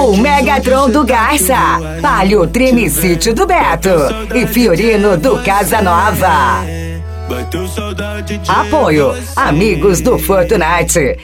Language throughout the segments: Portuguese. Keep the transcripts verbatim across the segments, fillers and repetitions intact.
Gol Megatron do Garça, Palio Trimicítio do Beto e Fiorino do Casa Nova. Apoio Amigos do Fortnite.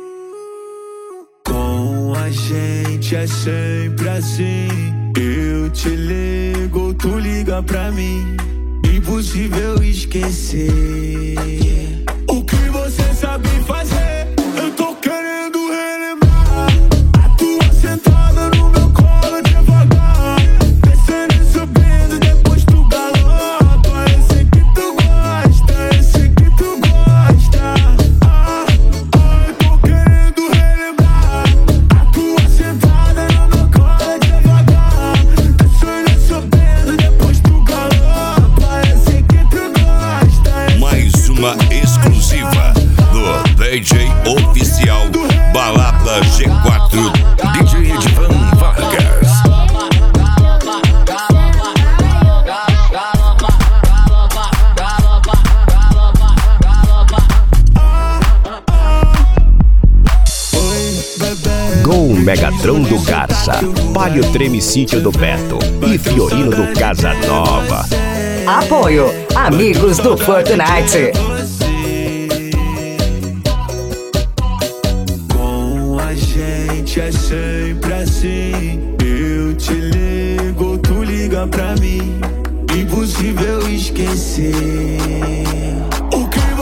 Com a gente é sempre assim. Eu te ligo, tu liga pra mim. Impossível esquecer o que você sabe fazer. Eu tô querendo relembrar a tua sentada no meu colo devagar, descendo e subindo, depois tu galopa. Eu sei que tu gosta, eu sei que tu gosta. Ah, ah, eu tô querendo relembrar a tua sentada no meu colo devagar, descendo e subindo, depois tu galopa. Eu sei que tu gosta. Mais uma exclusiva do D J oficial Balada G quatro, D J Edvan Vargas. Gol Megatron do Garça, Palio Tremicítio do Beto e Fiorino do Casa Nova. Apoio Amigos do Fortnite. Com a gente é sempre assim. Eu te ligo, tu liga pra mim. Impossível esquecer o que